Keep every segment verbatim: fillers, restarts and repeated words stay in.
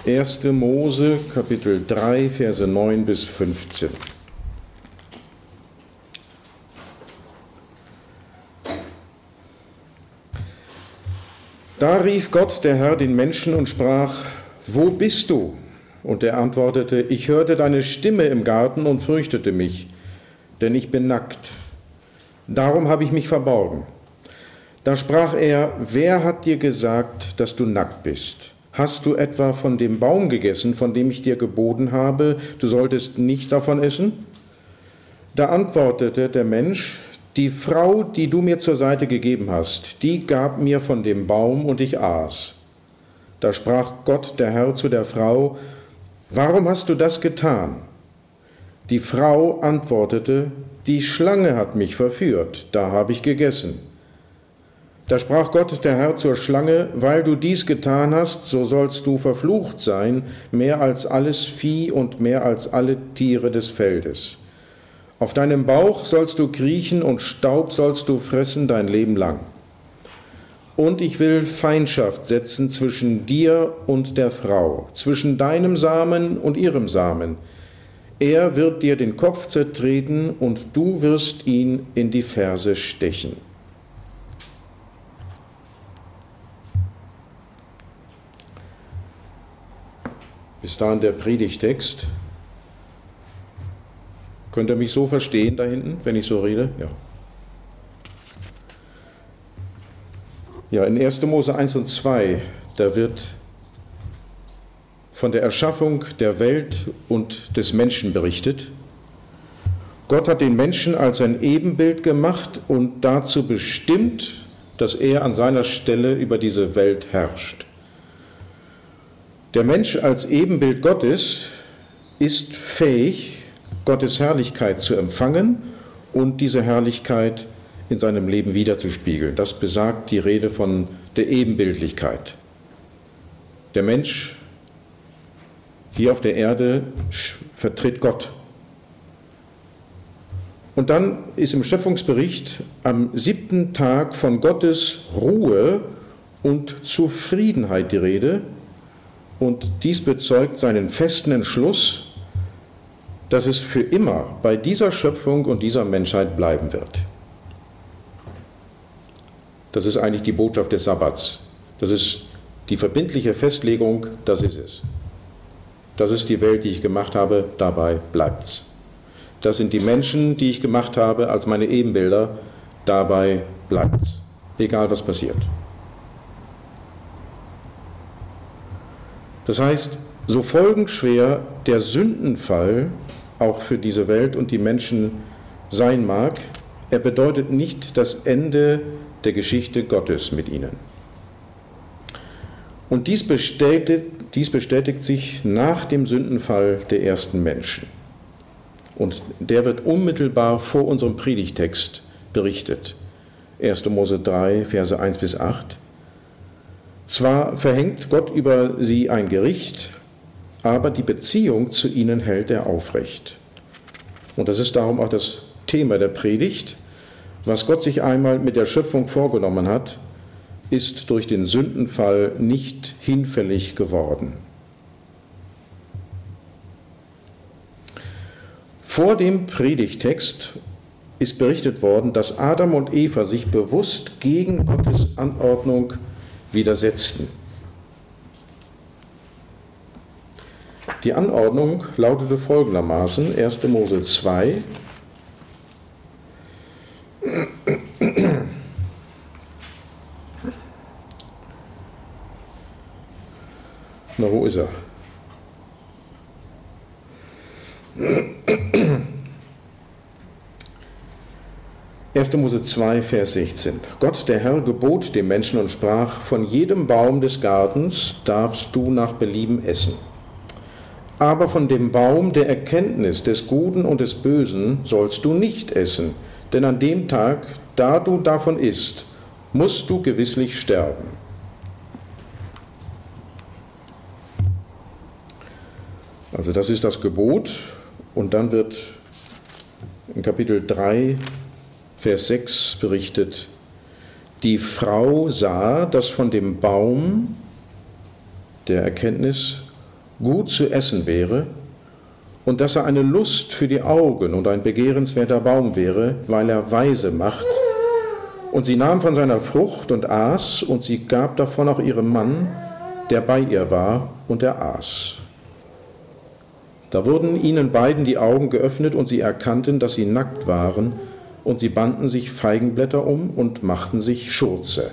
erste Mose, Kapitel drei, Verse neun bis fünfzehn. Da rief Gott, der Herr, den Menschen und sprach: Wo bist du? Und er antwortete: Ich hörte deine Stimme im Garten und fürchtete mich, denn ich bin nackt. Darum habe ich mich verborgen. Da sprach er: Wer hat dir gesagt, dass du nackt bist? Hast du etwa von dem Baum gegessen, von dem ich dir geboten habe, du solltest nicht davon essen? Da antwortete der Mensch: Die Frau, die du mir zur Seite gegeben hast, die gab mir von dem Baum und ich aß. Da sprach Gott, der Herr, zu der Frau: Warum hast du das getan? Die Frau antwortete: Die Schlange hat mich verführt, da habe ich gegessen. Da sprach Gott, der Herr, zur Schlange: Weil du dies getan hast, so sollst du verflucht sein, mehr als alles Vieh und mehr als alle Tiere des Feldes. Auf deinem Bauch sollst du kriechen und Staub sollst du fressen dein Leben lang. Und ich will Feindschaft setzen zwischen dir und der Frau, zwischen deinem Samen und ihrem Samen. Er wird dir den Kopf zertreten und du wirst ihn in die Ferse stechen. Bis dahin der Predigtext. Könnt ihr mich so verstehen da hinten, wenn ich so rede? Ja. Ja, in erste Mose eins und zwei, da wird von der Erschaffung der Welt und des Menschen berichtet. Gott hat den Menschen als ein Ebenbild gemacht und dazu bestimmt, dass er an seiner Stelle über diese Welt herrscht. Der Mensch als Ebenbild Gottes ist fähig, Gottes Herrlichkeit zu empfangen und diese Herrlichkeit in seinem Leben wiederzuspiegeln. Das besagt die Rede von der Ebenbildlichkeit. Der Mensch hier auf der Erde vertritt Gott. Und dann ist im Schöpfungsbericht am siebten Tag von Gottes Ruhe und Zufriedenheit die Rede. Und dies bezeugt seinen festen Entschluss, dass es für immer bei dieser Schöpfung und dieser Menschheit bleiben wird. Das ist eigentlich die Botschaft des Sabbats. Das ist die verbindliche Festlegung, das ist es. Das ist die Welt, die ich gemacht habe, dabei bleibt's. Das sind die Menschen, die ich gemacht habe als meine Ebenbilder, dabei bleibt's. Egal was passiert. Das heißt, so folgenschwer der Sündenfall auch für diese Welt und die Menschen sein mag, er bedeutet nicht das Ende der Geschichte Gottes mit ihnen. Und dies bestätigt, dies bestätigt sich nach dem Sündenfall der ersten Menschen. Und der wird unmittelbar vor unserem Predigtext berichtet. erste Mose drei, Verse eins bis acht. Zwar verhängt Gott über sie ein Gericht, aber die Beziehung zu ihnen hält er aufrecht. Und das ist darum auch das Thema der Predigt. Was Gott sich einmal mit der Schöpfung vorgenommen hat, ist durch den Sündenfall nicht hinfällig geworden. Vor dem Predigtext ist berichtet worden, dass Adam und Eva sich bewusst gegen Gottes Anordnung widersetzten. Die Anordnung lautete folgendermaßen, erste Mose zwei, na, wo ist er? erste Mose zwei, Vers sechzehn. Gott, der Herr, gebot dem Menschen und sprach: Von jedem Baum des Gartens darfst du nach Belieben essen. Aber von dem Baum der Erkenntnis des Guten und des Bösen sollst du nicht essen, denn an dem Tag, da du davon isst, musst du gewisslich sterben. Also das ist das Gebot, und dann wird in Kapitel drei, Vers sechs berichtet: Die Frau sah, dass von dem Baum der Erkenntnis gut zu essen wäre und dass er eine Lust für die Augen und ein begehrenswerter Baum wäre, weil er weise macht. Und sie nahm von seiner Frucht und aß, und sie gab davon auch ihrem Mann, der bei ihr war, und er aß. Da wurden ihnen beiden die Augen geöffnet, und sie erkannten, dass sie nackt waren, und sie banden sich Feigenblätter um und machten sich Schurze.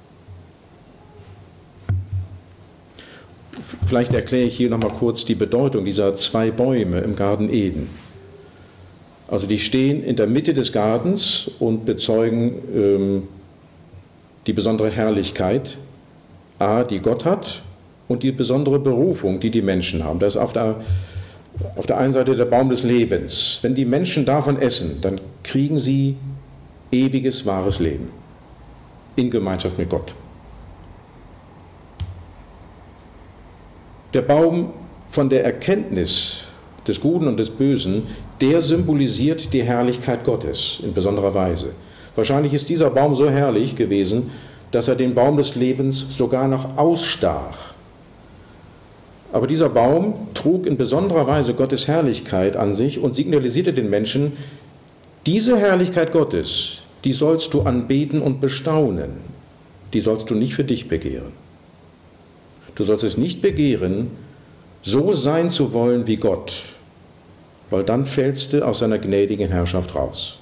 Vielleicht erkläre ich hier nochmal kurz die Bedeutung dieser zwei Bäume im Garten Eden. Also die stehen in der Mitte des Gartens und bezeugen ähm, die besondere Herrlichkeit, A, die Gott hat, und die besondere Berufung, die die Menschen haben. Das ist auf der, auf der einen Seite der Baum des Lebens. Wenn die Menschen davon essen, dann kriegen sie ewiges, wahres Leben in Gemeinschaft mit Gott. Der Baum von der Erkenntnis des Guten und des Bösen, der symbolisiert die Herrlichkeit Gottes in besonderer Weise. Wahrscheinlich ist dieser Baum so herrlich gewesen, dass er den Baum des Lebens sogar noch ausstach. Aber dieser Baum trug in besonderer Weise Gottes Herrlichkeit an sich und signalisierte den Menschen, diese Herrlichkeit Gottes, die sollst du anbeten und bestaunen, die sollst du nicht für dich begehren. Du sollst es nicht begehren, so sein zu wollen wie Gott, weil dann fällst du aus seiner gnädigen Herrschaft raus.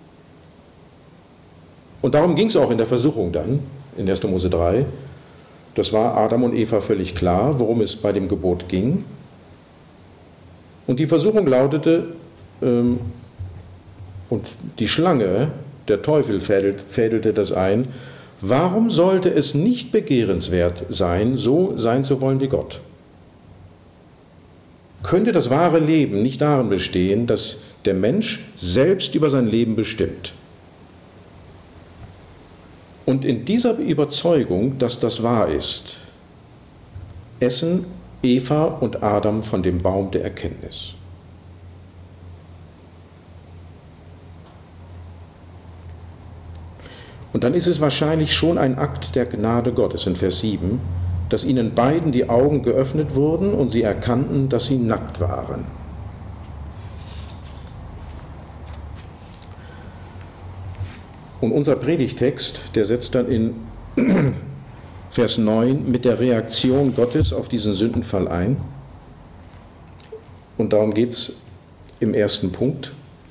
Und darum ging es auch in der Versuchung dann, in erster Mose drei. Das war Adam und Eva völlig klar, worum es bei dem Gebot ging. Und die Versuchung lautete, ähm, und die Schlange, der Teufel fädelt, fädelte das ein, warum sollte es nicht begehrenswert sein, so sein zu wollen wie Gott? Könnte das wahre Leben nicht darin bestehen, dass der Mensch selbst über sein Leben bestimmt? Und in dieser Überzeugung, dass das wahr ist, essen Eva und Adam von dem Baum der Erkenntnis. Und dann ist es wahrscheinlich schon ein Akt der Gnade Gottes in Vers sieben, dass ihnen beiden die Augen geöffnet wurden und sie erkannten, dass sie nackt waren. Und unser Predigtext, der setzt dann in Vers neun mit der Reaktion Gottes auf diesen Sündenfall ein. Und darum geht es im ersten Punkt.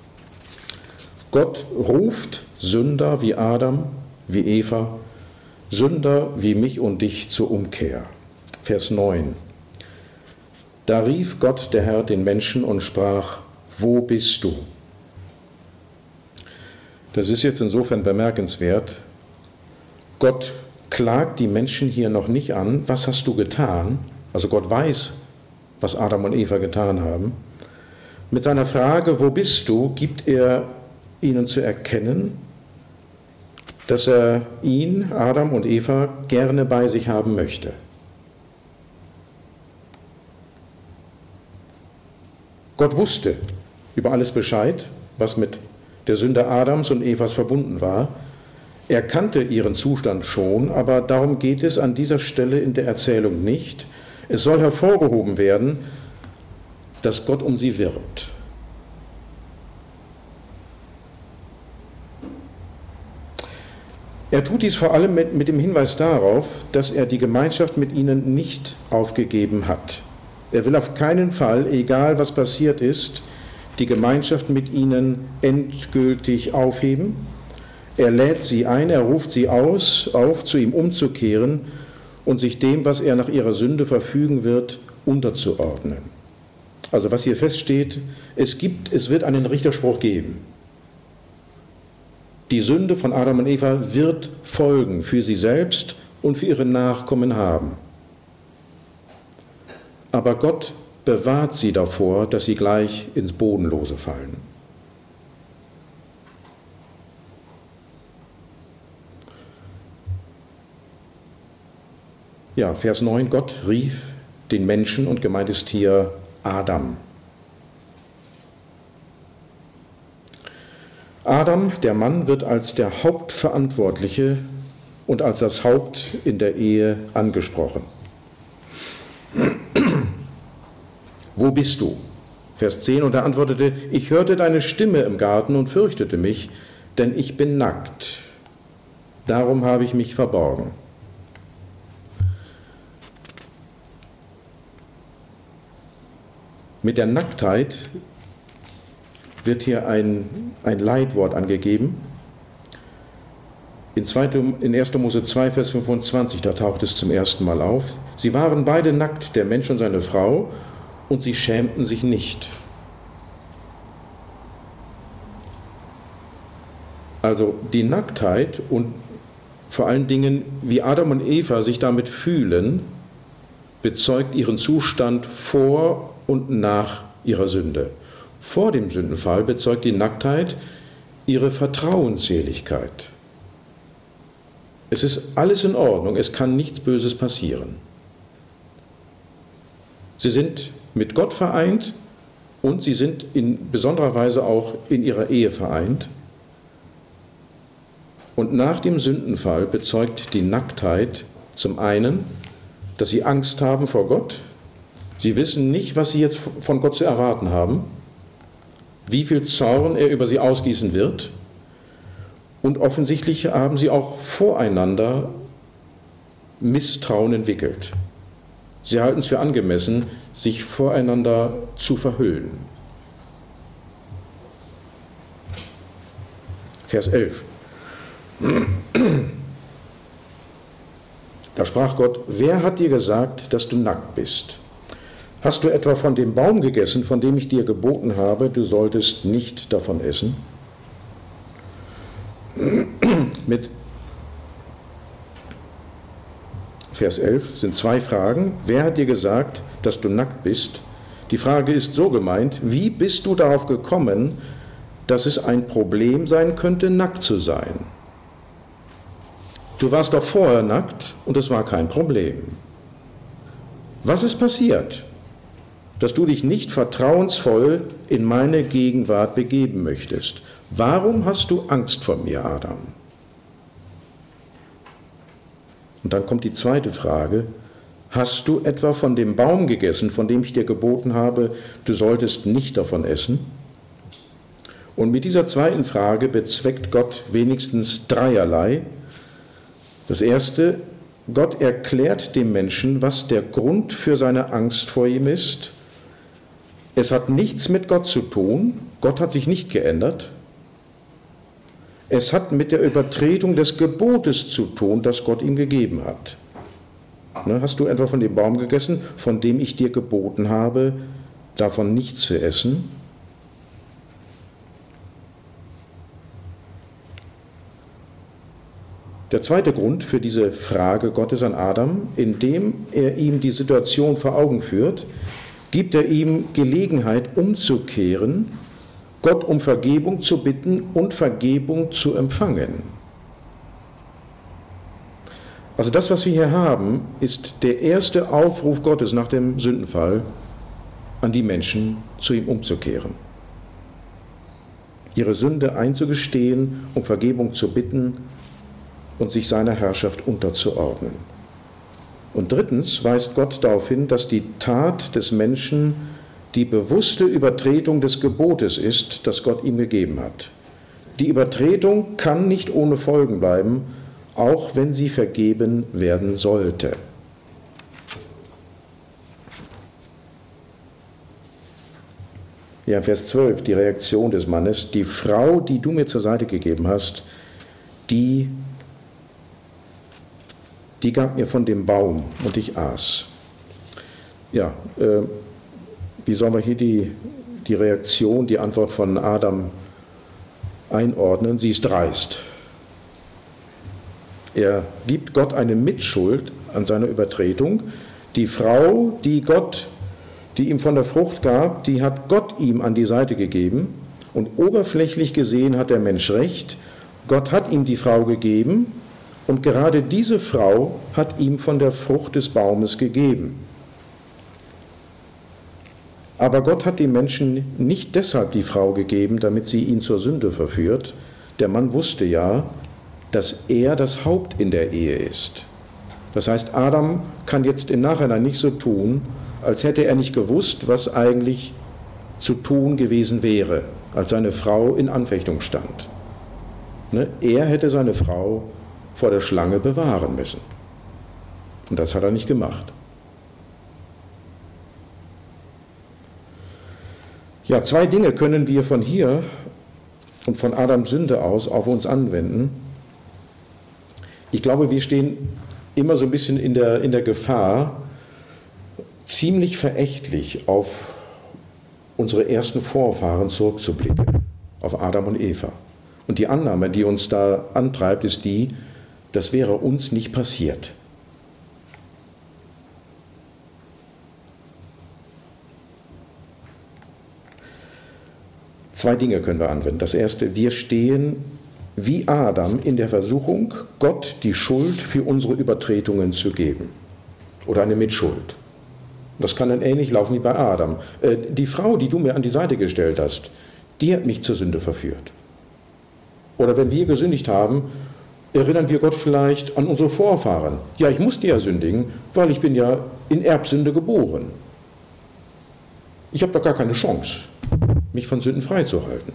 Gott ruft Sünder wie Adam, wie Eva, Sünder wie mich und dich zur Umkehr. Vers neun. Da rief Gott, der Herr, den Menschen und sprach, wo bist du? Das ist jetzt insofern bemerkenswert. Gott klagt die Menschen hier noch nicht an, was hast du getan? Also Gott weiß, was Adam und Eva getan haben. Mit seiner Frage, wo bist du, gibt er ihnen zu erkennen, dass er ihn, Adam und Eva, gerne bei sich haben möchte. Gott wusste über alles Bescheid, was mit der Sünde Adams und Evas verbunden war. Er kannte ihren Zustand schon, aber darum geht es an dieser Stelle in der Erzählung nicht. Es soll hervorgehoben werden, dass Gott um sie wirbt. Er tut dies vor allem mit, mit dem Hinweis darauf, dass er die Gemeinschaft mit ihnen nicht aufgegeben hat. Er will auf keinen Fall, egal was passiert ist, die Gemeinschaft mit ihnen endgültig aufheben. Er lädt sie ein, er ruft sie aus, auf, zu ihm umzukehren und sich dem, was er nach ihrer Sünde verfügen wird, unterzuordnen. Also was hier feststeht, es gibt, es wird einen Richterspruch geben. Die Sünde von Adam und Eva wird Folgen für sie selbst und für ihre Nachkommen haben. Aber Gott bewahrt sie davor, dass sie gleich ins Bodenlose fallen. Ja, Vers neun, Gott rief den Menschen und gemeint ist hier Adam. Adam, der Mann, wird als der Hauptverantwortliche und als das Haupt in der Ehe angesprochen. wo bist du? Vers zehn, und er antwortete, ich hörte deine Stimme im Garten und fürchtete mich, denn ich bin nackt. Darum habe ich mich verborgen. Mit der Nacktheit wird hier ein, ein Leitwort angegeben. In, zweite, in erster Mose zwei, Vers fünfundzwanzig, da taucht es zum ersten Mal auf. Sie waren beide nackt, der Mensch und seine Frau, und sie schämten sich nicht. Also die Nacktheit und vor allen Dingen, wie Adam und Eva sich damit fühlen, bezeugt ihren Zustand vor und nach ihrer Sünde. Vor dem Sündenfall bezeugt die Nacktheit ihre Vertrauensseligkeit. Es ist alles in Ordnung, es kann nichts Böses passieren. Sie sind mit Gott vereint und sie sind in besonderer Weise auch in ihrer Ehe vereint. Und nach dem Sündenfall bezeugt die Nacktheit zum einen, dass sie Angst haben vor Gott. Sie wissen nicht, was sie jetzt von Gott zu erwarten haben, wie viel Zorn er über sie ausgießen wird. Und offensichtlich haben sie auch voreinander Misstrauen entwickelt. Sie halten es für angemessen, sich voreinander zu verhüllen. Vers elf. Da sprach Gott, wer hat dir gesagt, dass du nackt bist? Hast du etwa von dem Baum gegessen, von dem ich dir geboten habe, du solltest nicht davon essen? Mit Vers elf sind zwei Fragen. Wer hat dir gesagt, dass du nackt bist? Die Frage ist so gemeint, wie bist du darauf gekommen, dass es ein Problem sein könnte, nackt zu sein? Du warst doch vorher nackt und es war kein Problem. Was ist passiert, dass du dich nicht vertrauensvoll in meine Gegenwart begeben möchtest? Warum hast du Angst vor mir, Adam? Und dann kommt die zweite Frage. Hast du etwa von dem Baum gegessen, von dem ich dir geboten habe, du solltest nicht davon essen? Und mit dieser zweiten Frage bezweckt Gott wenigstens dreierlei. Das erste, Gott erklärt dem Menschen, was der Grund für seine Angst vor ihm ist. Es hat nichts mit Gott zu tun. Gott hat sich nicht geändert. Es hat mit der Übertretung des Gebotes zu tun, das Gott ihm gegeben hat. Ne, hast du etwa von dem Baum gegessen, von dem ich dir geboten habe, davon nichts zu essen? Der zweite Grund für diese Frage Gottes an Adam, indem er ihm die Situation vor Augen führt, gibt er ihm Gelegenheit umzukehren, Gott um Vergebung zu bitten und Vergebung zu empfangen. Also das, was wir hier haben, ist der erste Aufruf Gottes nach dem Sündenfall an die Menschen, zu ihm umzukehren. Ihre Sünde einzugestehen, um Vergebung zu bitten und sich seiner Herrschaft unterzuordnen. Und drittens weist Gott darauf hin, dass die Tat des Menschen die bewusste Übertretung des Gebotes ist, das Gott ihm gegeben hat. Die Übertretung kann nicht ohne Folgen bleiben, auch wenn sie vergeben werden sollte. Ja, Vers zwölf, die Reaktion des Mannes. Die Frau, die du mir zur Seite gegeben hast, die, die gab mir von dem Baum und ich aß. Ja, äh, wie sollen wir hier die, die Reaktion, die Antwort von Adam einordnen? Sie ist dreist. Er gibt Gott eine Mitschuld an seiner Übertretung. Die Frau, die Gott, die ihm von der Frucht gab, die hat Gott ihm an die Seite gegeben. Und oberflächlich gesehen hat der Mensch recht. Gott hat ihm die Frau gegeben und gerade diese Frau hat ihm von der Frucht des Baumes gegeben. Aber Gott hat dem Menschen nicht deshalb die Frau gegeben, damit sie ihn zur Sünde verführt. Der Mann wusste ja, dass er das Haupt in der Ehe ist. Das heißt, Adam kann jetzt im Nachhinein nicht so tun, als hätte er nicht gewusst, was eigentlich zu tun gewesen wäre, als seine Frau in Anfechtung stand. Ne? Er hätte seine Frau vor der Schlange bewahren müssen. Und das hat er nicht gemacht. Ja, zwei Dinge können wir von hier und von Adams Sünde aus auf uns anwenden. Ich glaube, wir stehen immer so ein bisschen in der, in der Gefahr, ziemlich verächtlich auf unsere ersten Vorfahren zurückzublicken, auf Adam und Eva. Und die Annahme, die uns da antreibt, ist die, das wäre uns nicht passiert. Zwei Dinge können wir anwenden. Das erste, wir stehen wie Adam in der Versuchung, Gott die Schuld für unsere Übertretungen zu geben. Oder eine Mitschuld. Das kann dann ähnlich laufen wie bei Adam. Äh, die Frau, die du mir an die Seite gestellt hast, die hat mich zur Sünde verführt. Oder wenn wir gesündigt haben, erinnern wir Gott vielleicht an unsere Vorfahren. Ja, ich musste ja sündigen, weil ich bin ja in Erbsünde geboren. Ich habe doch gar keine Chance, mich von Sünden freizuhalten.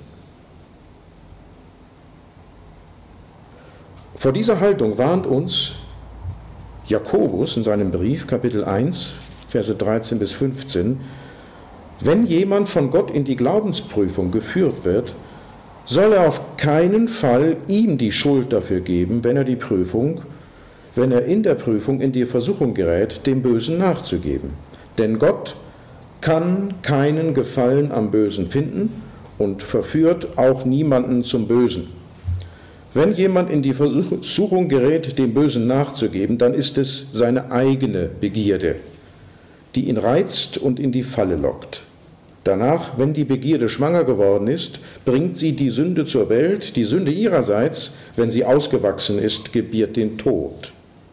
Vor dieser Haltung warnt uns Jakobus in seinem Brief, Kapitel eins, Verse dreizehn bis fünfzehn, wenn jemand von Gott in die Glaubensprüfung geführt wird, soll er auf keinen Fall ihm die Schuld dafür geben, wenn er die Prüfung, wenn er in der Prüfung in die Versuchung gerät, dem Bösen nachzugeben. Denn Gott kann keinen Gefallen am Bösen finden und verführt auch niemanden zum Bösen. Wenn jemand in die Versuchung gerät, dem Bösen nachzugeben, dann ist es seine eigene Begierde, die ihn reizt und in die Falle lockt. Danach, wenn die Begierde schwanger geworden ist, bringt sie die Sünde zur Welt. Die Sünde ihrerseits, wenn sie ausgewachsen ist, gebiert den Tod.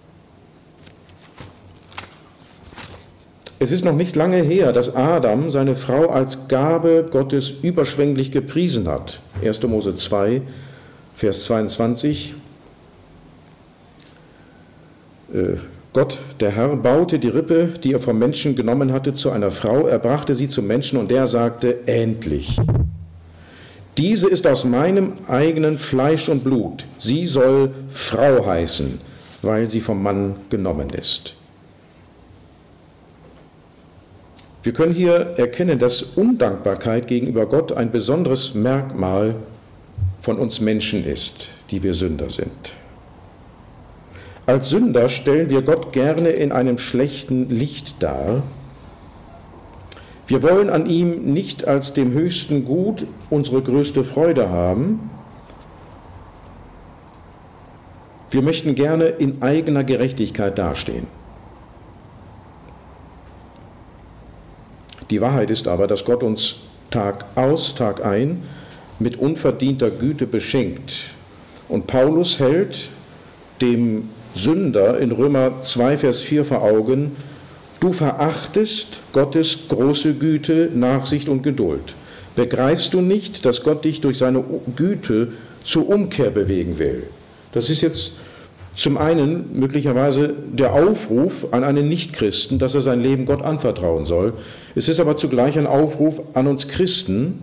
Es ist noch nicht lange her, dass Adam seine Frau als Gabe Gottes überschwänglich gepriesen hat. erster Mose zwei, Vers zweiundzwanzig. Äh, Gott, der Herr, baute die Rippe, die er vom Menschen genommen hatte, zu einer Frau. Er brachte sie zum Menschen und der sagte, endlich. Diese ist aus meinem eigenen Fleisch und Blut. Sie soll Frau heißen, weil sie vom Mann genommen ist. Wir können hier erkennen, dass Undankbarkeit gegenüber Gott ein besonderes Merkmal von uns Menschen ist, die wir Sünder sind. Als Sünder stellen wir Gott gerne in einem schlechten Licht dar. Wir wollen an ihm nicht als dem höchsten Gut unsere größte Freude haben. Wir möchten gerne in eigener Gerechtigkeit dastehen. Die Wahrheit ist aber, dass Gott uns Tag aus, Tag ein mit unverdienter Güte beschenkt. Und Paulus hält dem Sünder in Römer zwei, Vers vier vor Augen, du verachtest Gottes große Güte, Nachsicht und Geduld. Begreifst du nicht, dass Gott dich durch seine Güte zur Umkehr bewegen will? Das ist jetzt zum einen möglicherweise der Aufruf an einen Nichtchristen, dass er sein Leben Gott anvertrauen soll. Es ist aber zugleich ein Aufruf an uns Christen,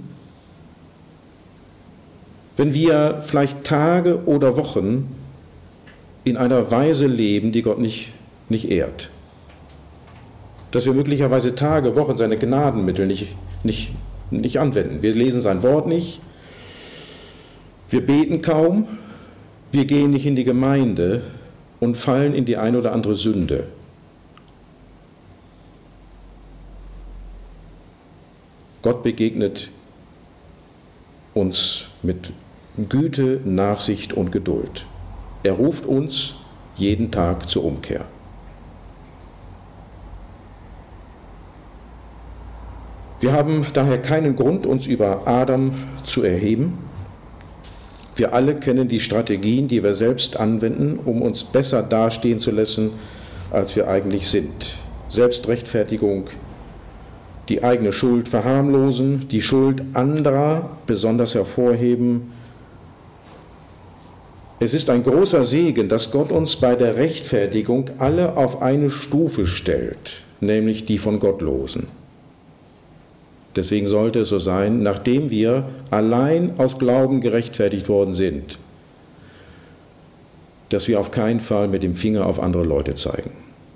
wenn wir vielleicht Tage oder Wochen in einer Weise leben, die Gott nicht, nicht ehrt. Dass wir möglicherweise Tage, Wochen seine Gnadenmittel nicht, nicht, nicht anwenden. Wir lesen sein Wort nicht, wir beten kaum, wir gehen nicht in die Gemeinde und fallen in die eine oder andere Sünde. Gott begegnet uns mit Güte, Nachsicht und Geduld. Er ruft uns jeden Tag zur Umkehr. Wir haben daher keinen Grund, uns über Adam zu erheben. Wir alle kennen die Strategien, die wir selbst anwenden, um uns besser dastehen zu lassen, als wir eigentlich sind. Selbstrechtfertigung, die eigene Schuld verharmlosen, die Schuld anderer besonders hervorheben. Es ist ein großer Segen, dass Gott uns bei der Rechtfertigung alle auf eine Stufe stellt. nämlich die von Gottlosen. Deswegen sollte es so sein, nachdem wir allein aus Glauben gerechtfertigt worden sind, dass wir auf keinen Fall mit dem Finger auf andere Leute zeigen.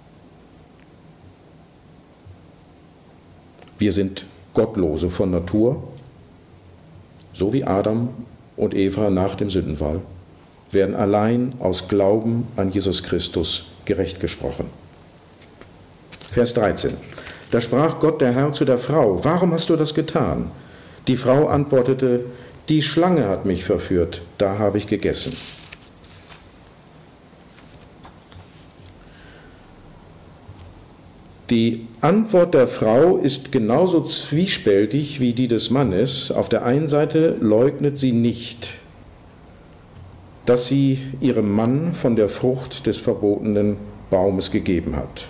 Wir sind Gottlose von Natur, so wie Adam und Eva nach dem Sündenfall, werden allein aus Glauben an Jesus Christus gerecht gesprochen. Vers dreizehn. Da sprach Gott der Herr zu der Frau: Warum hast du das getan? Die Frau antwortete: Die Schlange hat mich verführt, da habe ich gegessen. Die Antwort der Frau ist genauso zwiespältig wie die des Mannes. Auf der einen Seite leugnet sie nicht, dass sie ihrem Mann von der Frucht des verbotenen Baumes gegeben hat.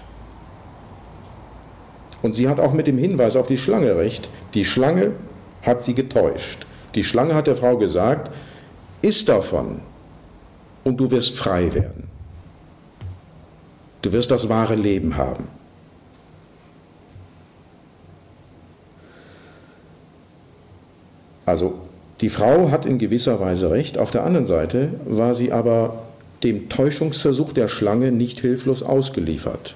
Und sie hat auch mit dem Hinweis auf die Schlange recht. Die Schlange hat sie getäuscht. Die Schlange hat der Frau gesagt: Iss davon und du wirst frei werden. Du wirst das wahre Leben haben. Also die Frau hat in gewisser Weise recht. Auf der anderen Seite war sie aber dem Täuschungsversuch der Schlange nicht hilflos ausgeliefert.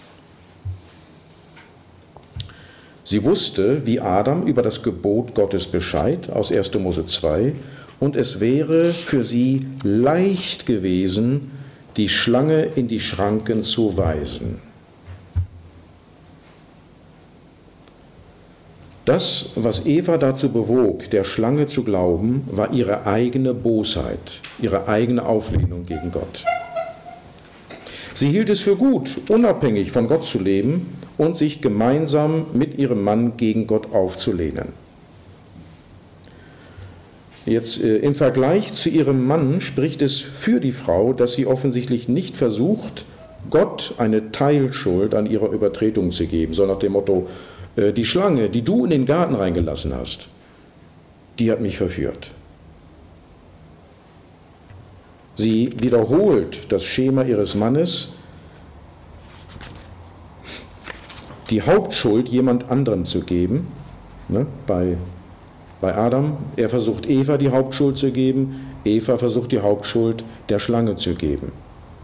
Sie wusste, wie Adam, über das Gebot Gottes Bescheid aus erster Mose zwei, und es wäre für sie leicht gewesen, die Schlange in die Schranken zu weisen. Das, was Eva dazu bewog, der Schlange zu glauben, war ihre eigene Bosheit, ihre eigene Auflehnung gegen Gott. Sie hielt es für gut, unabhängig von Gott zu leben und sich gemeinsam mit ihrem Mann gegen Gott aufzulehnen. Jetzt äh, im Vergleich zu ihrem Mann spricht es für die Frau, dass sie offensichtlich nicht versucht, Gott eine Teilschuld an ihrer Übertretung zu geben, so nach dem Motto: äh, die Schlange, die du in den Garten reingelassen hast, die hat mich verführt. Sie wiederholt das Schema ihres Mannes, die Hauptschuld jemand anderem zu geben. Ne, bei, bei Adam, er versucht Eva die Hauptschuld zu geben, Eva versucht die Hauptschuld der Schlange zu geben.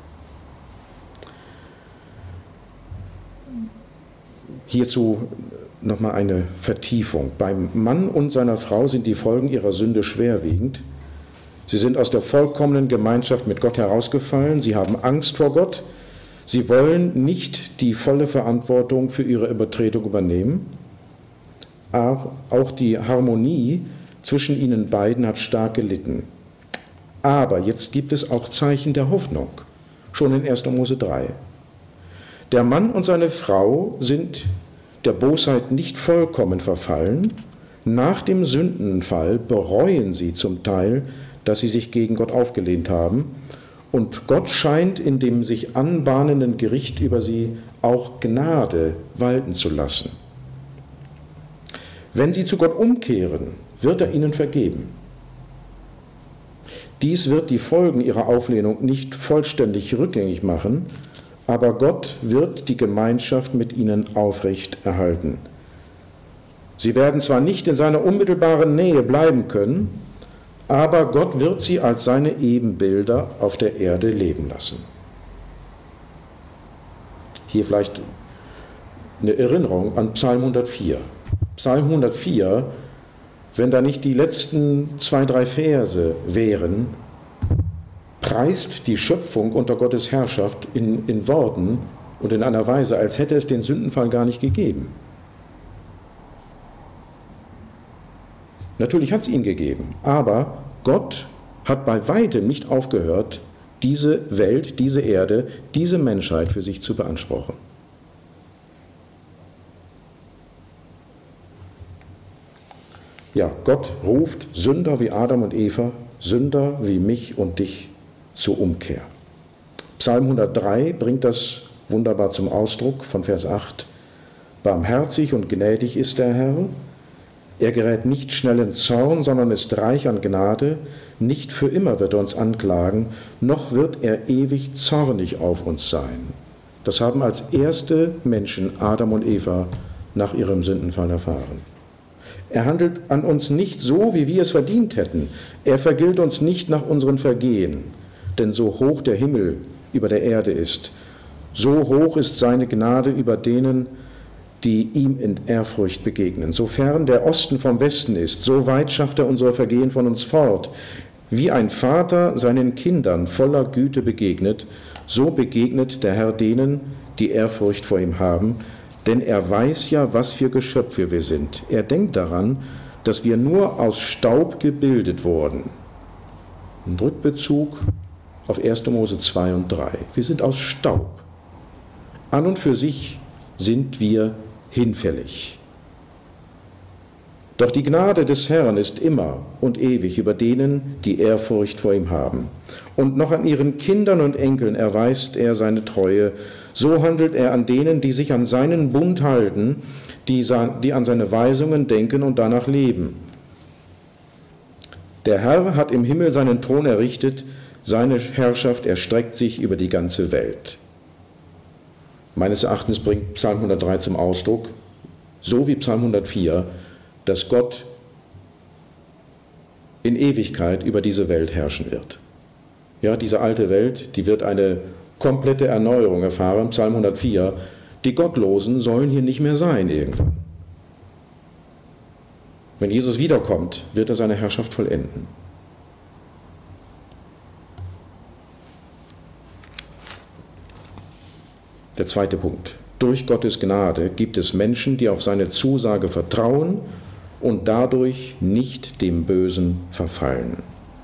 Hierzu nochmal eine Vertiefung. Beim Mann und seiner Frau sind die Folgen ihrer Sünde schwerwiegend. Sie sind aus der vollkommenen Gemeinschaft mit Gott herausgefallen, sie haben Angst vor Gott, sie wollen nicht die volle Verantwortung für ihre Übertretung übernehmen. Auch die Harmonie zwischen ihnen beiden hat stark gelitten. Aber jetzt gibt es auch Zeichen der Hoffnung, schon in erster Mose drei. Der Mann und seine Frau sind der Bosheit nicht vollkommen verfallen. Nach dem Sündenfall bereuen sie zum Teil, dass sie sich gegen Gott aufgelehnt haben. Und Gott scheint in dem sich anbahnenden Gericht über sie auch Gnade walten zu lassen. Wenn sie zu Gott umkehren, wird er ihnen vergeben. Dies wird die Folgen ihrer Auflehnung nicht vollständig rückgängig machen, aber Gott wird die Gemeinschaft mit ihnen aufrecht erhalten. Sie werden zwar nicht in seiner unmittelbaren Nähe bleiben können, aber Gott wird sie als seine Ebenbilder auf der Erde leben lassen. Hier vielleicht eine Erinnerung an Psalm hundertvier. Psalm hundertvier, wenn da nicht die letzten zwei, drei Verse wären, preist die Schöpfung unter Gottes Herrschaft in, in Worten und in einer Weise, als hätte es den Sündenfall gar nicht gegeben. Natürlich hat es ihn gegeben, aber Gott hat bei weitem nicht aufgehört, diese Welt, diese Erde, diese Menschheit für sich zu beanspruchen. Ja, Gott ruft Sünder wie Adam und Eva, Sünder wie mich und dich zur Umkehr. Psalm hundertdrei bringt das wunderbar zum Ausdruck von Vers acht. Barmherzig und gnädig ist der Herr. Er gerät nicht schnell in Zorn, sondern ist reich an Gnade. Nicht für immer wird er uns anklagen, noch wird er ewig zornig auf uns sein. Das haben als erste Menschen Adam und Eva nach ihrem Sündenfall erfahren. Er handelt an uns nicht so, wie wir es verdient hätten. Er vergilt uns nicht nach unseren Vergehen. Denn so hoch der Himmel über der Erde ist, so hoch ist seine Gnade über denen, die ihm in Ehrfurcht begegnen. So fern der Osten vom Westen ist, so weit schafft er unsere Vergehen von uns fort. Wie ein Vater seinen Kindern voller Güte begegnet, so begegnet der Herr denen, die Ehrfurcht vor ihm haben, denn er weiß ja, was für Geschöpfe wir sind. Er denkt daran, dass wir nur aus Staub gebildet wurden. Ein Rückbezug auf erste Mose zwei und drei. Wir sind aus Staub. An und für sich sind wir hinfällig. Doch die Gnade des Herrn ist immer und ewig über denen, die Ehrfurcht vor ihm haben. Und noch an ihren Kindern und Enkeln erweist er seine Treue. So handelt er an denen, die sich an seinen Bund halten, die, die an seine Weisungen denken und danach leben. Der Herr hat im Himmel seinen Thron errichtet, seine Herrschaft erstreckt sich über die ganze Welt. Meines Erachtens bringt Psalm hundertdrei zum Ausdruck, so wie Psalm hundertvier, dass Gott in Ewigkeit über diese Welt herrschen wird. Ja, diese alte Welt, die wird eine komplette Erneuerung erfahren. Psalm hundertvier, die Gottlosen sollen hier nicht mehr sein irgendwann. Wenn Jesus wiederkommt, wird er seine Herrschaft vollenden. Der zweite Punkt. Durch Gottes Gnade gibt es Menschen, die auf seine Zusage vertrauen und dadurch nicht dem Bösen verfallen.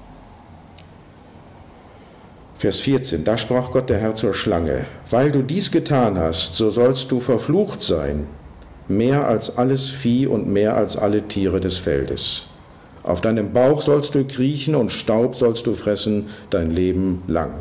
Vers vierzehn. Da sprach Gott der Herr zur Schlange: Weil du dies getan hast, so sollst du verflucht sein, mehr als alles Vieh und mehr als alle Tiere des Feldes. Auf deinem Bauch sollst du kriechen und Staub sollst du fressen dein Leben lang.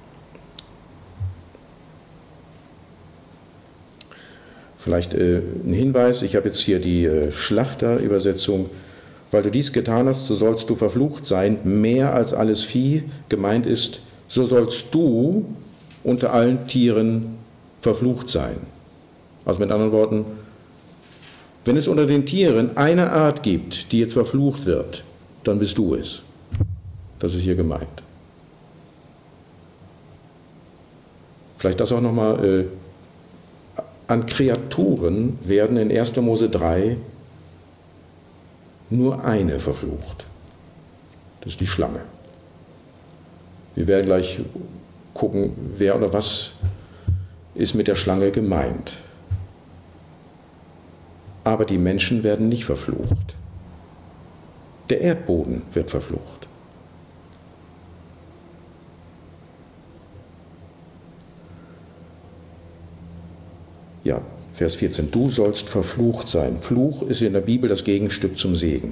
Vielleicht äh, ein Hinweis, ich habe jetzt hier die äh, Schlachter-Übersetzung. Weil du dies getan hast, so sollst du verflucht sein, mehr als alles Vieh. Gemeint ist, so sollst du unter allen Tieren verflucht sein. Also mit anderen Worten, wenn es unter den Tieren eine Art gibt, die jetzt verflucht wird, dann bist du es. Das ist hier gemeint. Vielleicht das auch nochmal, äh, an Kreaturen werden in erster Mose drei nur eine verflucht. Das ist die Schlange. Wir werden gleich gucken, wer oder was ist mit der Schlange gemeint. Aber die Menschen werden nicht verflucht. Der Erdboden wird verflucht. Ja, Vers vierzehn. Du sollst verflucht sein. Fluch ist in der Bibel das Gegenstück zum Segen.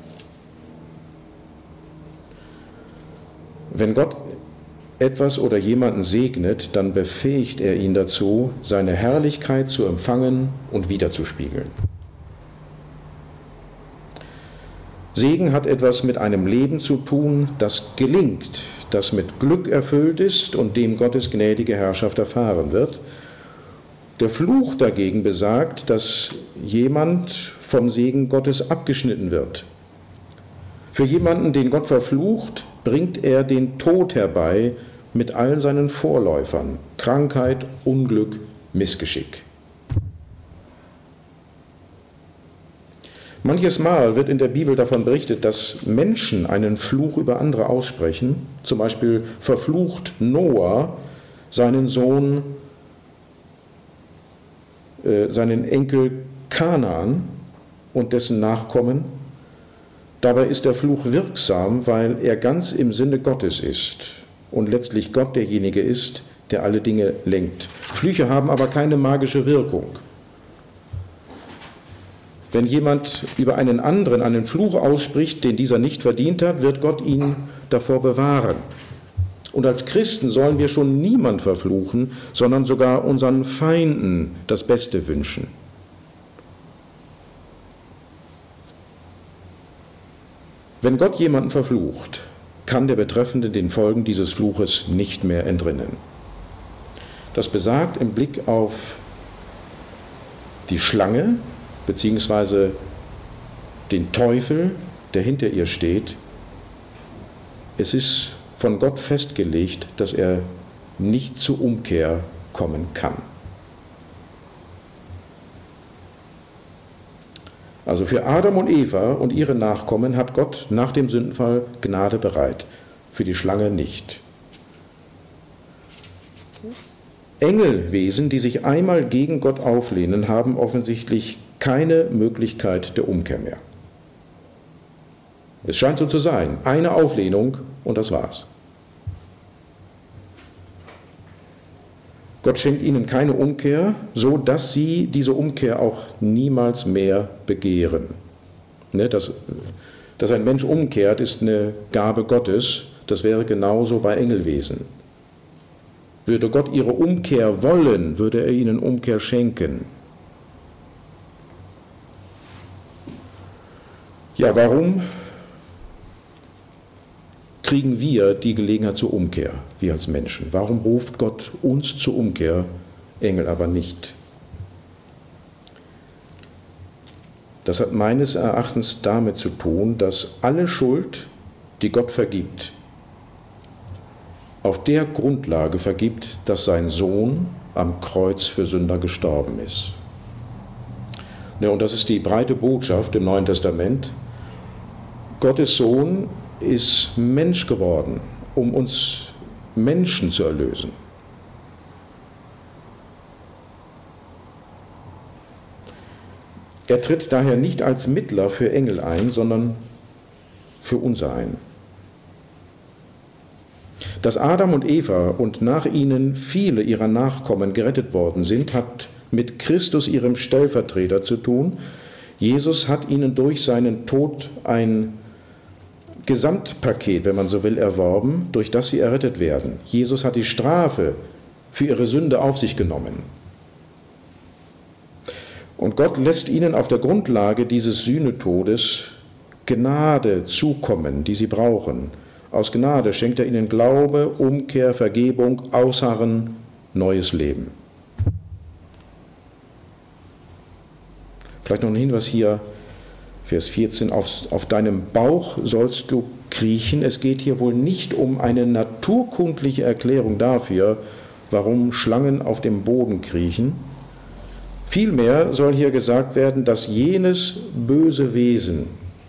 Wenn Gott etwas oder jemanden segnet, dann befähigt er ihn dazu, seine Herrlichkeit zu empfangen und wiederzuspiegeln. Segen hat etwas mit einem Leben zu tun, das gelingt, das mit Glück erfüllt ist und dem Gottes gnädige Herrschaft erfahren wird. Der Fluch dagegen besagt, dass jemand vom Segen Gottes abgeschnitten wird. Für jemanden, den Gott verflucht, bringt er den Tod herbei mit all seinen Vorläufern: Krankheit, Unglück, Missgeschick. Manches Mal wird in der Bibel davon berichtet, dass Menschen einen Fluch über andere aussprechen. Zum Beispiel verflucht Noah seinen Sohn, äh, seinen Enkel Kanaan und dessen Nachkommen. Dabei ist der Fluch wirksam, weil er ganz im Sinne Gottes ist und letztlich Gott derjenige ist, der alle Dinge lenkt. Flüche haben aber keine magische Wirkung. Wenn jemand über einen anderen einen Fluch ausspricht, den dieser nicht verdient hat, wird Gott ihn davor bewahren. Und als Christen sollen wir schon niemand verfluchen, sondern sogar unseren Feinden das Beste wünschen. Wenn Gott jemanden verflucht, kann der Betreffende den Folgen dieses Fluches nicht mehr entrinnen. Das besagt im Blick auf die Schlange beziehungsweise den Teufel, der hinter ihr steht, es ist von Gott festgelegt, dass er nicht zur Umkehr kommen kann. Also für Adam und Eva und ihre Nachkommen hat Gott nach dem Sündenfall Gnade bereit, für die Schlange nicht. Engelwesen, die sich einmal gegen Gott auflehnen, haben offensichtlich keine Möglichkeit der Umkehr mehr. Es scheint so zu sein, eine Auflehnung und das war's. Gott schenkt ihnen keine Umkehr, so dass sie diese Umkehr auch niemals mehr begehren. Ne, dass, dass ein Mensch umkehrt, ist eine Gabe Gottes. Das wäre genauso bei Engelwesen. Würde Gott ihre Umkehr wollen, würde er ihnen Umkehr schenken. Ja, warum kriegen wir die Gelegenheit zur Umkehr, wir als Menschen? Warum ruft Gott uns zur Umkehr, Engel aber nicht? Das hat meines Erachtens damit zu tun, dass alle Schuld, die Gott vergibt, auf der Grundlage vergibt, dass sein Sohn am Kreuz für Sünder gestorben ist. Ja, und das ist die breite Botschaft im Neuen Testament. Gottes Sohn ist Mensch geworden, um uns Menschen zu erlösen. Er tritt daher nicht als Mittler für Engel ein, sondern für unser ein. Dass Adam und Eva und nach ihnen viele ihrer Nachkommen gerettet worden sind, hat mit Christus, ihrem Stellvertreter, zu tun. Jesus hat ihnen durch seinen Tod ein Gesamtpaket, wenn man so will, erworben, durch das sie errettet werden. Jesus hat die Strafe für ihre Sünde auf sich genommen. Und Gott lässt ihnen auf der Grundlage dieses Sühnetodes Gnade zukommen, die sie brauchen. Aus Gnade schenkt er ihnen Glaube, Umkehr, Vergebung, Ausharren, neues Leben. Vielleicht noch ein Hinweis hier, Vers vierzehn, auf, auf deinem Bauch sollst du kriechen. Es geht hier wohl nicht um eine naturkundliche Erklärung dafür, warum Schlangen auf dem Boden kriechen. Vielmehr soll hier gesagt werden, dass jenes böse Wesen,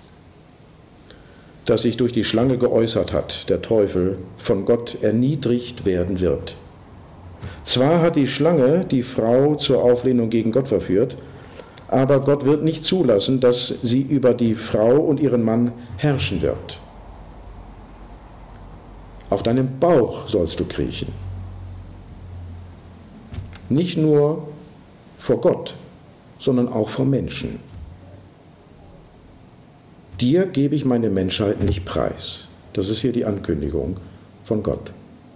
das sich durch die Schlange geäußert hat, der Teufel, von Gott erniedrigt werden wird. Zwar hat die Schlange die Frau zur Auflehnung gegen Gott verführt, aber Gott wird nicht zulassen, dass sie über die Frau und ihren Mann herrschen wird. Auf deinem Bauch sollst du kriechen. Nicht nur vor Gott, sondern auch vor Menschen. Dir gebe ich meine Menschheit nicht preis. Das ist hier die Ankündigung von Gott.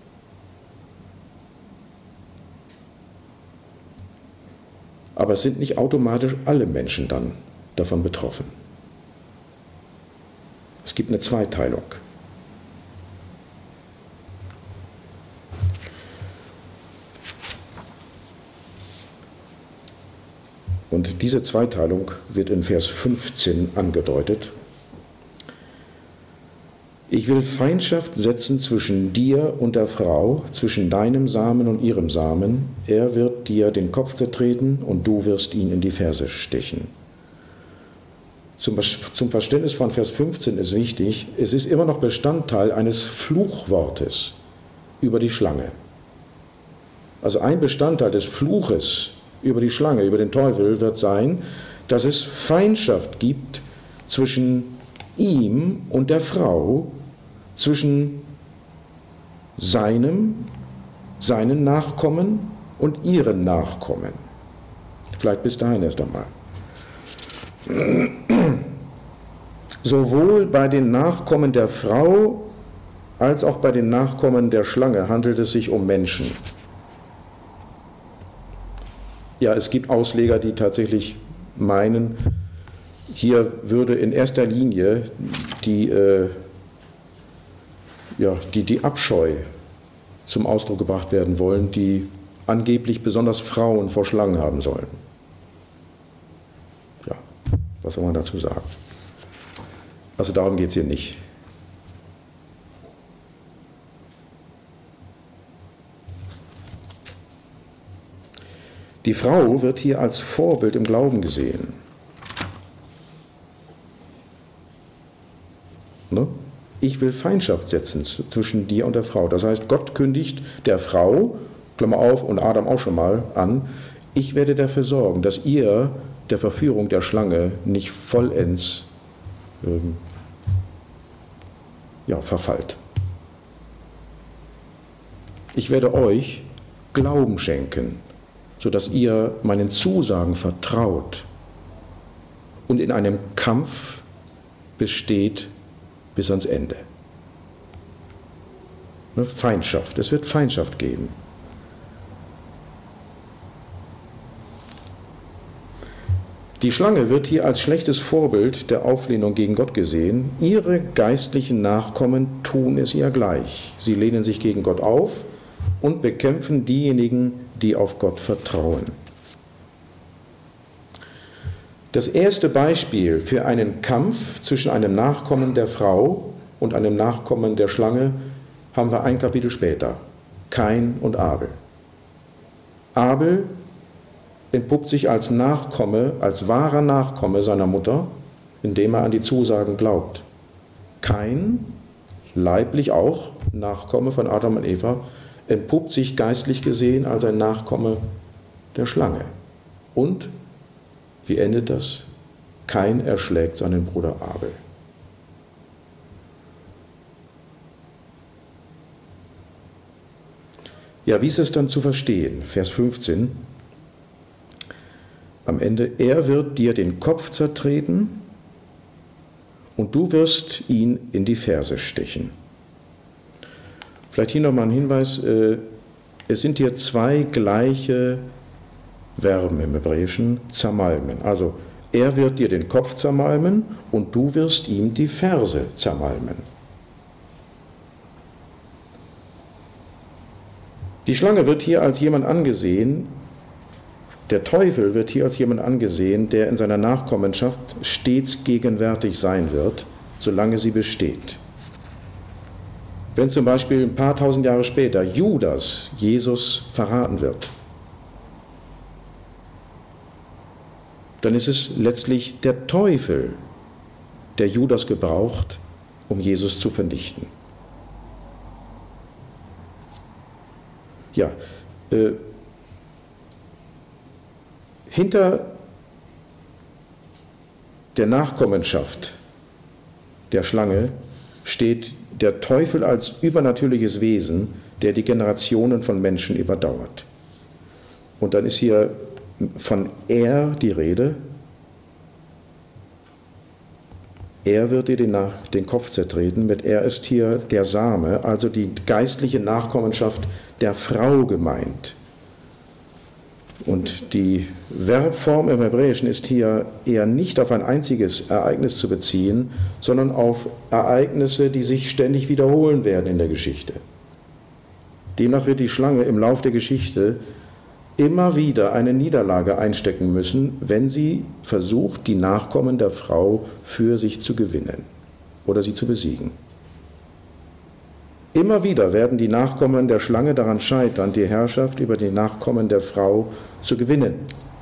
Aber es sind nicht automatisch alle Menschen dann davon betroffen. Es gibt eine Zweiteilung. Und diese Zweiteilung wird in Vers fünfzehn angedeutet. Ich will Feindschaft setzen zwischen dir und der Frau, zwischen deinem Samen und ihrem Samen. Er wird dir den Kopf zertreten und du wirst ihn in die Ferse stechen. Zum, zum Verständnis von Vers fünfzehn ist wichtig, es ist immer noch Bestandteil eines Fluchwortes über die Schlange. Also ein Bestandteil des Fluches über die Schlange, über den Teufel wird sein, dass es Feindschaft gibt zwischen ihm und der Frau, zwischen seinem, seinen Nachkommen und ihren Nachkommen. Vielleicht bis dahin erst einmal. Sowohl bei den Nachkommen der Frau als auch bei den Nachkommen der Schlange handelt es sich um Menschen. Ja, es gibt Ausleger, die tatsächlich meinen, hier würde in erster Linie die, äh, ja, die, die Abscheu zum Ausdruck gebracht werden wollen, die angeblich besonders Frauen vor Schlangen haben sollen. Ja, was soll man dazu sagen? Also darum geht es hier nicht. Die Frau wird hier als Vorbild im Glauben gesehen. Ne? Ich will Feindschaft setzen zwischen dir und der Frau. Das heißt, Gott kündigt der Frau, Klammer auf, und Adam auch schon mal an, ich werde dafür sorgen, dass ihr der Verführung der Schlange nicht vollends ähm, ja, verfallt. Ich werde euch Glauben schenken, sodass ihr meinen Zusagen vertraut und in einem Kampf besteht bis ans Ende. Feindschaft, es wird Feindschaft geben. Die Schlange wird hier als schlechtes Vorbild der Auflehnung gegen Gott gesehen. Ihre geistlichen Nachkommen tun es ihr gleich. Sie lehnen sich gegen Gott auf und bekämpfen diejenigen, die auf Gott vertrauen. Das erste Beispiel für einen Kampf zwischen einem Nachkommen der Frau und einem Nachkommen der Schlange haben wir ein Kapitel später. Kain und Abel. Abel entpuppt sich als Nachkomme, als wahrer Nachkomme seiner Mutter, indem er an die Zusagen glaubt. Kain, leiblich auch Nachkomme von Adam und Eva, entpuppt sich geistlich gesehen als ein Nachkomme der Schlange. Und wie endet das? Kain erschlägt seinen Bruder Abel. Ja, wie ist es dann zu verstehen? Vers fünfzehn. Am Ende, er wird dir den Kopf zertreten und du wirst ihn in die Ferse stechen. Vielleicht hier nochmal ein Hinweis, es sind hier zwei gleiche Verben im Hebräischen, zermalmen. Also, er wird dir den Kopf zermalmen und du wirst ihm die Ferse zermalmen. Die Schlange wird hier als jemand angesehen, der Teufel wird hier als jemand angesehen, der in seiner Nachkommenschaft stets gegenwärtig sein wird, solange sie besteht. Wenn zum Beispiel ein paar tausend Jahre später Judas Jesus verraten wird, dann ist es letztlich der Teufel, der Judas gebraucht, um Jesus zu vernichten. Ja, äh, hinter der Nachkommenschaft der Schlange steht der Teufel als übernatürliches Wesen, der die Generationen von Menschen überdauert. Und dann ist hier von er die Rede. Er wird dir den, Nach- den Kopf zertreten. Mit er ist hier der Same, also die geistliche Nachkommenschaft der Frau gemeint. Und die Verbform im Hebräischen ist hier eher nicht auf ein einziges Ereignis zu beziehen, sondern auf Ereignisse, die sich ständig wiederholen werden in der Geschichte. Demnach wird die Schlange im Lauf der Geschichte immer wieder eine Niederlage einstecken müssen, wenn sie versucht, die Nachkommen der Frau für sich zu gewinnen oder sie zu besiegen. Immer wieder werden die Nachkommen der Schlange daran scheitern, die Herrschaft über die Nachkommen der Frau zu gewinnen.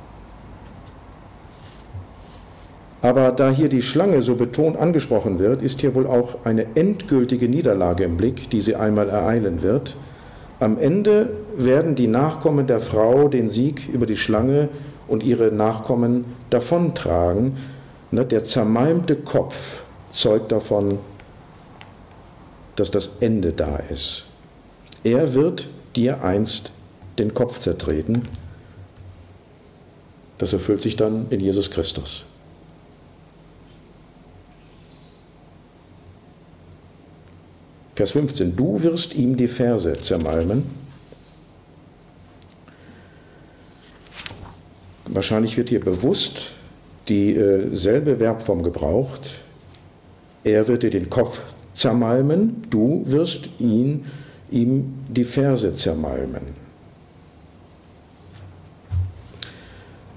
Aber da hier die Schlange so betont angesprochen wird, ist hier wohl auch eine endgültige Niederlage im Blick, die sie einmal ereilen wird. Am Ende werden die Nachkommen der Frau den Sieg über die Schlange und ihre Nachkommen davontragen. Der zermalmte Kopf zeugt davon, dass das Ende da ist. Er wird dir einst den Kopf zertreten. Das erfüllt sich dann in Jesus Christus. Vers fünfzehn. Du wirst ihm die Ferse zermalmen. Wahrscheinlich wird hier bewusst dieselbe Verbform gebraucht. Er wird dir den Kopf zermalmen, du wirst ihn, ihm die Ferse zermalmen.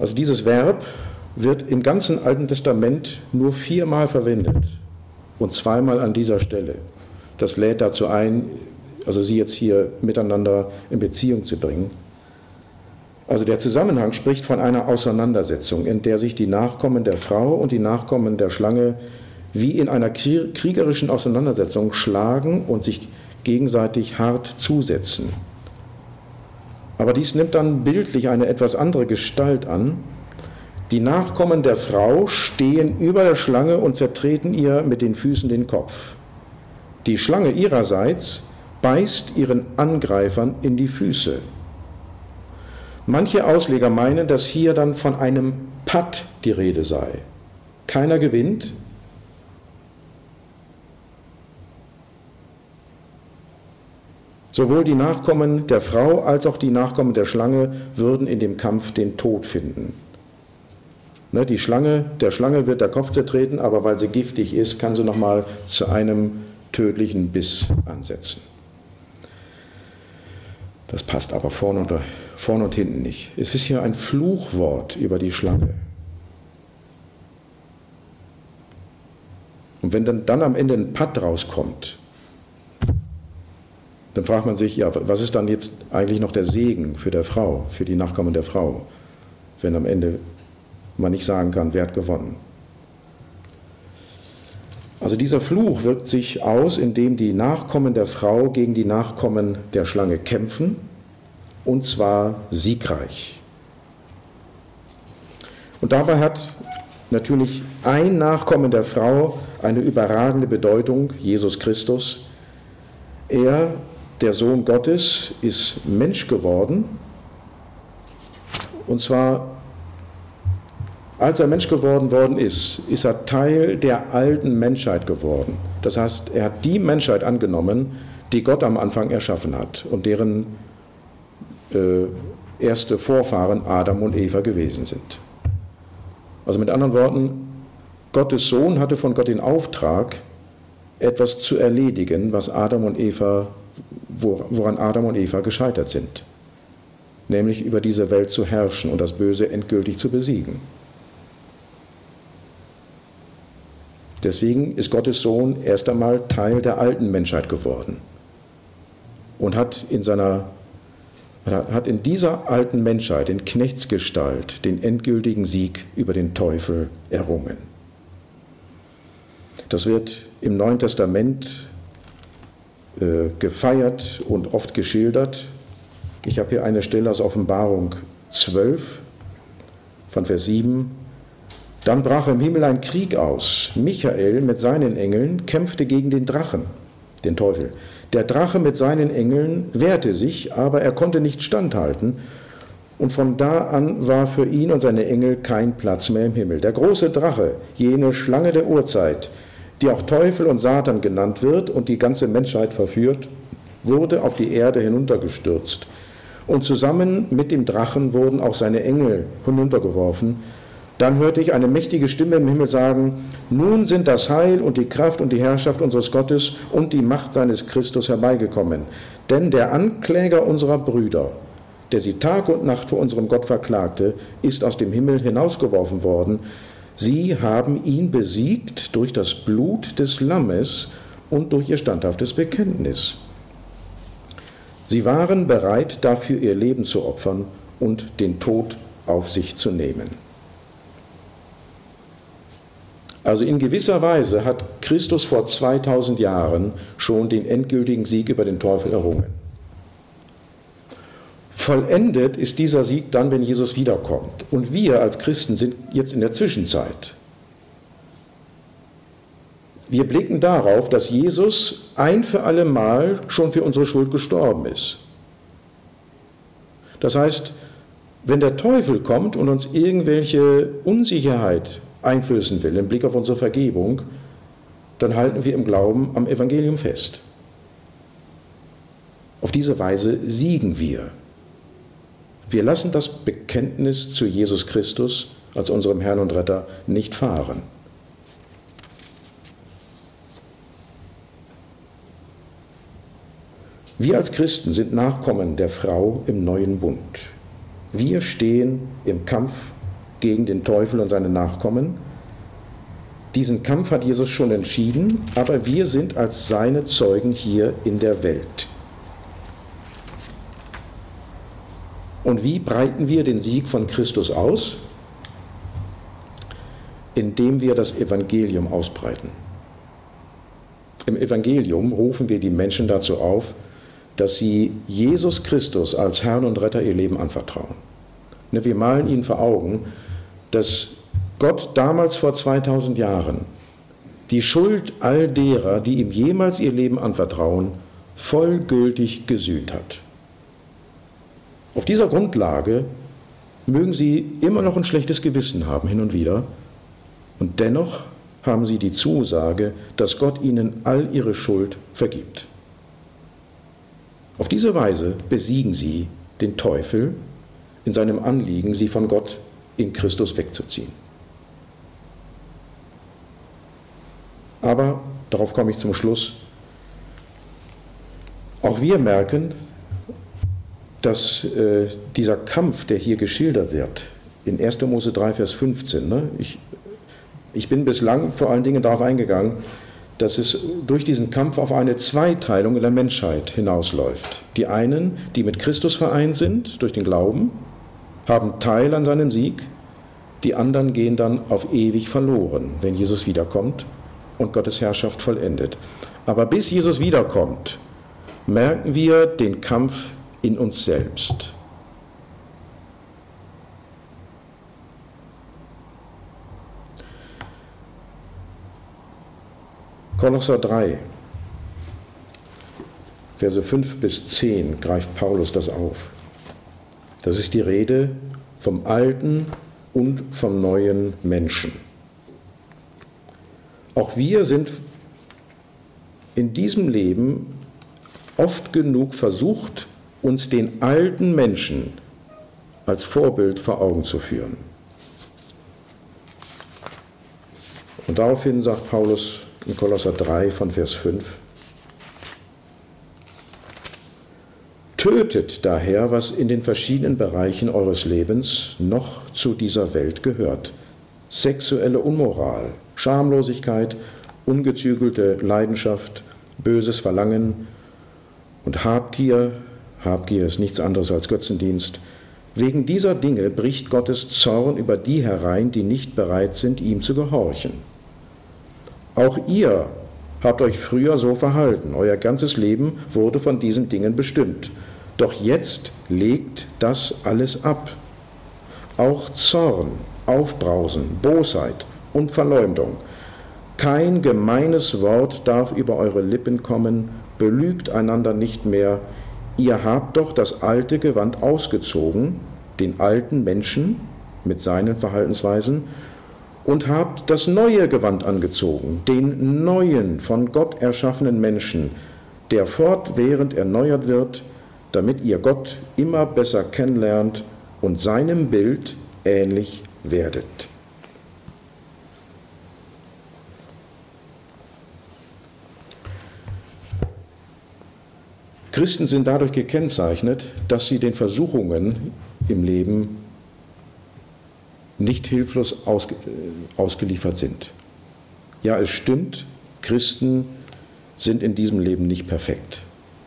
Also dieses Verb wird im ganzen Alten Testament nur viermal verwendet und zweimal an dieser Stelle. Das lädt dazu ein, also sie jetzt hier miteinander in Beziehung zu bringen. Also der Zusammenhang spricht von einer Auseinandersetzung, in der sich die Nachkommen der Frau und die Nachkommen der Schlange wie in einer kriegerischen Auseinandersetzung schlagen und sich gegenseitig hart zusetzen. Aber dies nimmt dann bildlich eine etwas andere Gestalt an. Die Nachkommen der Frau stehen über der Schlange und zertreten ihr mit den Füßen den Kopf. Die Schlange ihrerseits beißt ihren Angreifern in die Füße. Manche Ausleger meinen, dass hier dann von einem Patt die Rede sei. Keiner gewinnt. Sowohl die Nachkommen der Frau als auch die Nachkommen der Schlange würden in dem Kampf den Tod finden. Ne, die Schlange, der Schlange wird der Kopf zertreten, aber weil sie giftig ist, kann sie nochmal zu einem tödlichen Biss ansetzen. Das passt aber vorne und, vorne und hinten nicht. Es ist hier ein Fluchwort über die Schlange. Und wenn dann, dann am Ende ein Patt rauskommt, dann fragt man sich, ja, was ist dann jetzt eigentlich noch der Segen für der Frau, für die Nachkommen der Frau, wenn am Ende man nicht sagen kann, wer hat gewonnen. Also dieser Fluch wirkt sich aus, indem die Nachkommen der Frau gegen die Nachkommen der Schlange kämpfen, und zwar siegreich. Und dabei hat natürlich ein Nachkommen der Frau eine überragende Bedeutung, Jesus Christus. Er, der Sohn Gottes, ist Mensch geworden, und zwar als er Mensch geworden worden ist, ist er Teil der alten Menschheit geworden. Das heißt, er hat die Menschheit angenommen, die Gott am Anfang erschaffen hat und deren äh, erste Vorfahren Adam und Eva gewesen sind. Also mit anderen Worten, Gottes Sohn hatte von Gott den Auftrag, etwas zu erledigen, was Adam und Eva, woran Adam und Eva gescheitert sind. Nämlich über diese Welt zu herrschen und das Böse endgültig zu besiegen. Deswegen ist Gottes Sohn erst einmal Teil der alten Menschheit geworden und hat in, seiner, hat in dieser alten Menschheit, in Knechtsgestalt, den endgültigen Sieg über den Teufel errungen. Das wird im Neuen Testament äh, gefeiert und oft geschildert. Ich habe hier eine Stelle aus Offenbarung zwölf, von Vers sieben. Dann brach im Himmel ein Krieg aus. Michael mit seinen Engeln kämpfte gegen den Drachen, den Teufel. Der Drache mit seinen Engeln wehrte sich, aber er konnte nicht standhalten. Und von da an war für ihn und seine Engel kein Platz mehr im Himmel. Der große Drache, jene Schlange der Urzeit, die auch Teufel und Satan genannt wird und die ganze Menschheit verführt, wurde auf die Erde hinuntergestürzt. Und zusammen mit dem Drachen wurden auch seine Engel hinuntergeworfen. Dann hörte ich eine mächtige Stimme im Himmel sagen, nun sind das Heil und die Kraft und die Herrschaft unseres Gottes und die Macht seines Christus herbeigekommen. Denn der Ankläger unserer Brüder, der sie Tag und Nacht vor unserem Gott verklagte, ist aus dem Himmel hinausgeworfen worden. Sie haben ihn besiegt durch das Blut des Lammes und durch ihr standhaftes Bekenntnis. Sie waren bereit, dafür ihr Leben zu opfern und den Tod auf sich zu nehmen. Also in gewisser Weise hat Christus vor zweitausend Jahren schon den endgültigen Sieg über den Teufel errungen. Vollendet ist dieser Sieg dann, wenn Jesus wiederkommt. Und wir als Christen sind jetzt in der Zwischenzeit. Wir blicken darauf, dass Jesus ein für alle Mal schon für unsere Schuld gestorben ist. Das heißt, wenn der Teufel kommt und uns irgendwelche Unsicherheit einflößen will im Blick auf unsere Vergebung, dann halten wir im Glauben am Evangelium fest. Auf diese Weise siegen wir. Wir lassen das Bekenntnis zu Jesus Christus als unserem Herrn und Retter nicht fahren. Wir als Christen sind Nachkommen der Frau im neuen Bund. Wir stehen im Kampf gegen den Teufel und seine Nachkommen. Diesen Kampf hat Jesus schon entschieden, aber wir sind als seine Zeugen hier in der Welt. Und wie breiten wir den Sieg von Christus aus? Indem wir das Evangelium ausbreiten. Im Evangelium rufen wir die Menschen dazu auf, dass sie Jesus Christus als Herrn und Retter ihr Leben anvertrauen. Wir malen ihnen vor Augen, dass Gott damals vor zweitausend Jahren die Schuld all derer, die ihm jemals ihr Leben anvertrauen, vollgültig gesühnt hat. Auf dieser Grundlage mögen sie immer noch ein schlechtes Gewissen haben, hin und wieder, und dennoch haben sie die Zusage, dass Gott ihnen all ihre Schuld vergibt. Auf diese Weise besiegen sie den Teufel in seinem Anliegen, sie von Gott in Christus wegzuziehen. Aber, darauf komme ich zum Schluss, auch wir merken, dass äh, dieser Kampf, der hier geschildert wird, in erster Mose drei, Vers fünfzehn, ne, ich, ich bin bislang vor allen Dingen darauf eingegangen, dass es durch diesen Kampf auf eine Zweiteilung in der Menschheit hinausläuft. Die einen, die mit Christus vereint sind durch den Glauben, haben Teil an seinem Sieg, die anderen gehen dann auf ewig verloren, wenn Jesus wiederkommt und Gottes Herrschaft vollendet. Aber bis Jesus wiederkommt, merken wir den Kampf in uns selbst. Kolosser drei, Verse fünf bis zehn greift Paulus das auf. Das ist die Rede vom alten und vom neuen Menschen. Auch wir sind in diesem Leben oft genug versucht, uns den alten Menschen als Vorbild vor Augen zu führen. Und daraufhin sagt Paulus in Kolosser drei von Vers fünf: Tötet daher, was in den verschiedenen Bereichen eures Lebens noch zu dieser Welt gehört. Sexuelle Unmoral, Schamlosigkeit, ungezügelte Leidenschaft, böses Verlangen und Habgier. Habgier ist nichts anderes als Götzendienst. Wegen dieser Dinge bricht Gottes Zorn über die herein, die nicht bereit sind, ihm zu gehorchen. Auch ihr habt euch früher so verhalten. Euer ganzes Leben wurde von diesen Dingen bestimmt. Doch jetzt legt das alles ab. Auch Zorn, Aufbrausen, Bosheit und Verleumdung. Kein gemeines Wort darf über eure Lippen kommen. Belügt einander nicht mehr. Ihr habt doch das alte Gewand ausgezogen, den alten Menschen mit seinen Verhaltensweisen, und habt das neue Gewand angezogen, den neuen, von Gott erschaffenen Menschen, der fortwährend erneuert wird, damit ihr Gott immer besser kennenlernt und seinem Bild ähnlich werdet. Christen sind dadurch gekennzeichnet, dass sie den Versuchungen im Leben nicht hilflos ausge, ausgeliefert sind. Ja, es stimmt, Christen sind in diesem Leben nicht perfekt.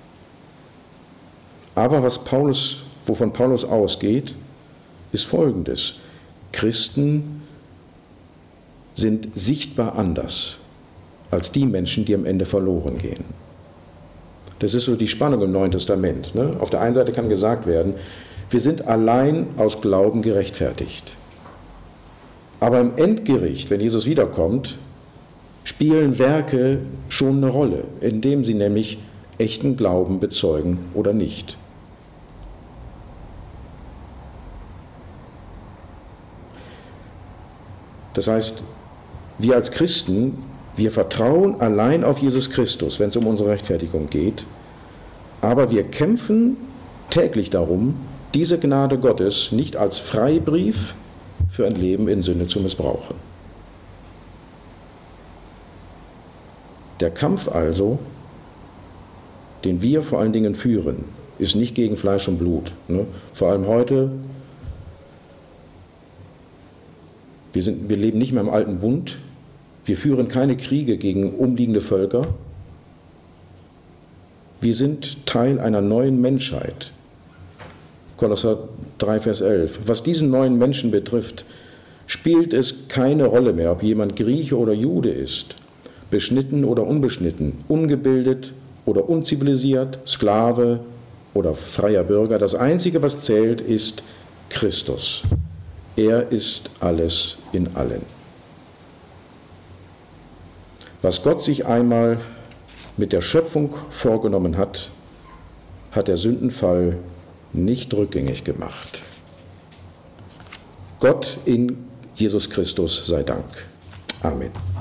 Aber was Paulus, wovon Paulus ausgeht, ist Folgendes: Christen sind sichtbar anders als die Menschen, die am Ende verloren gehen. Das ist so die Spannung im Neuen Testament. Ne? Auf der einen Seite kann gesagt werden, wir sind allein aus Glauben gerechtfertigt. Aber im Endgericht, wenn Jesus wiederkommt, spielen Werke schon eine Rolle, indem sie nämlich echten Glauben bezeugen oder nicht. Das heißt, wir als Christen, wir vertrauen allein auf Jesus Christus, wenn es um unsere Rechtfertigung geht, aber wir kämpfen täglich darum, diese Gnade Gottes nicht als Freibrief für ein Leben in Sünde zu missbrauchen. Der Kampf also, den wir vor allen Dingen führen, ist nicht gegen Fleisch und Blut. Ne? Vor allem heute Wir, sind, wir leben nicht mehr im alten Bund. Wir führen keine Kriege gegen umliegende Völker. Wir sind Teil einer neuen Menschheit. Kolosser drei, Vers elf. Was diesen neuen Menschen betrifft, spielt es keine Rolle mehr, ob jemand Grieche oder Jude ist, beschnitten oder unbeschnitten, ungebildet oder unzivilisiert, Sklave oder freier Bürger. Das Einzige, was zählt, ist Christus. Er ist alles in allen. Was Gott sich einmal mit der Schöpfung vorgenommen hat, hat der Sündenfall nicht rückgängig gemacht. Gott in Jesus Christus sei Dank. Amen.